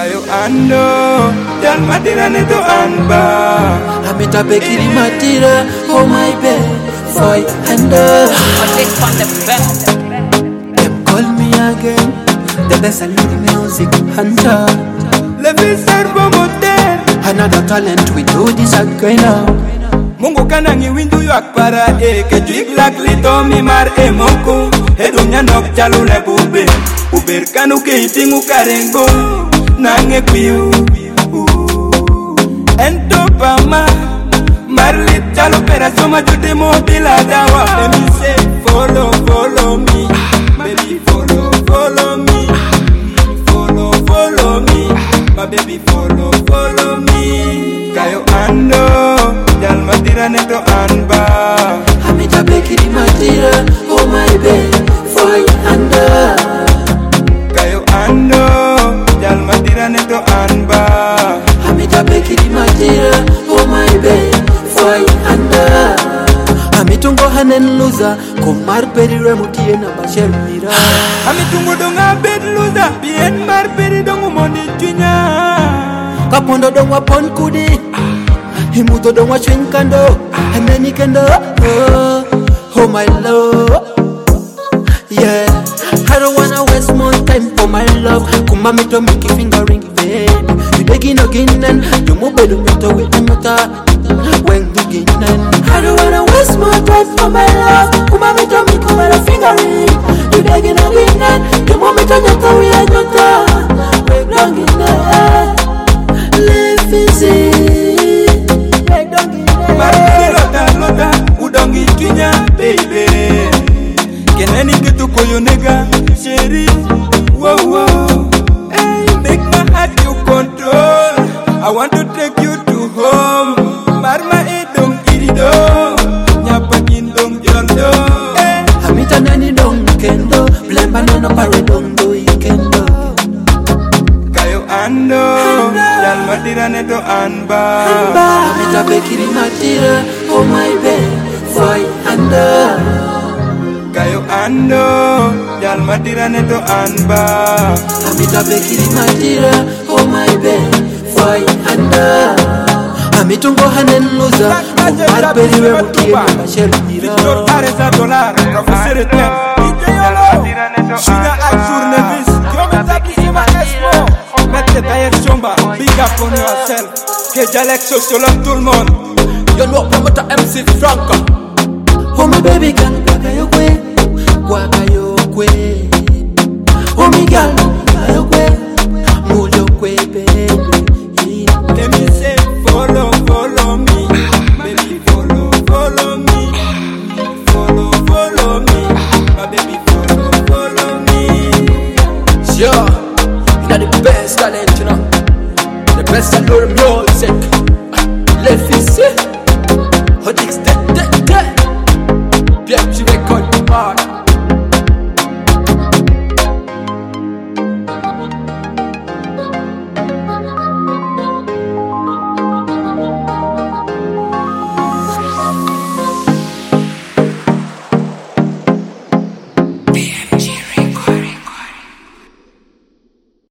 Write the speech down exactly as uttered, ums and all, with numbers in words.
Kayo ando, jal matira neto anba. Amita bekiri matira, oh my babe, boy ando. Them call me again, the best I need music hunter. Levi servo motel, another talent we do this again now. Mungu kanangi windu yak para e ke juik lak lito mi mar e moko e dunya nok chalu le bube uber kanu ke itingu karengo nange piu ento pama marlit chalu pera soma jude mobila dawa let me say follow follow me baby follow follow me follow follow me my baby follow follow me kayo ando jal matira neto anba. Amita bekiri matira, oh my babe, boy ando. Kayo ando, jal matira neto anba. Amita bekiri matira, oh my babe, boy ando. Amitungo hanen loser, komar peri remutie na bashel mira. Amitungo donga bed loser, bien mar peri dongo moni tunya. Kapondo dongwa pon kudi. Himuto don't watch in kando, and then you can do. Oh, oh my love, yeah. I don't wanna waste more time for my love. Kuma me to make you fingering, baby. You begin again and you move better with the matter. When begin and I don't wanna waste more time for my love. Kuma me to make you fingering. You begin again and you move better with the matter. When begin and live easy. Marperi lota lota, udongi tunya baby. Kenani ketu koyo nega, chérie. Wow wow, hey, make my heart you control. I want to take you to home. Marma edong irido, nyapa kindong jondo. Hey. Amita nani dong kendo, blemba nano pare dong do ikendo. Kayo ando, jal matira neto anba. Amita bekiri matira, oh my babe, boy ando. Kayo ando, jal matira neto anba. Amita bekiri matira, oh my babe, boy ando. Amitungo hanen loser, komar peri remutie na bashel mira. Victor Areza Dollar, professeur Etienne, D J Yolo, China Ajour Nevis, Geométablissima Expo, Maître Tayer Chomba, big up on yourself, Kejalek sociologue tout le monde. You know promoter M C Franca. Oh my baby girl, waka yo kwe, waka yo kwe. Oh my girl.